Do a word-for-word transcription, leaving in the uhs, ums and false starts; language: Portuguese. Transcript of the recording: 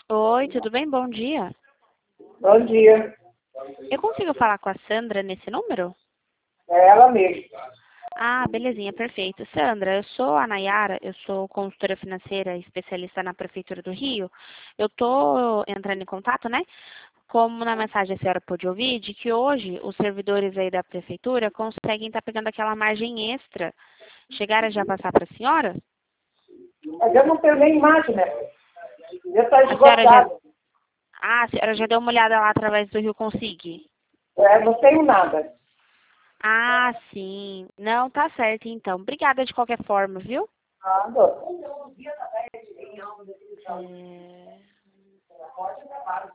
Oi, tudo bem? Bom dia. Bom dia. Eu consigo falar com a Sandra nesse número? É ela mesmo. Ah, belezinha, perfeito. Sandra, eu sou a Nayara, eu sou consultora financeira e especialista na Prefeitura do Rio. Eu tô entrando em contato, né? Como na mensagem a senhora pôde ouvir, de que hoje os servidores aí da Prefeitura conseguem estar pegando aquela margem extra. Chegaram já a passar para a senhora? Mas eu não tenho nem máquina. Já está A senhora já... esgotado. Ah, a senhora já deu uma olhada lá através do Rio Consigue? É, não tenho nada. Ah, sim. Não, tá certo então. Obrigada de qualquer forma, viu? Nada. É...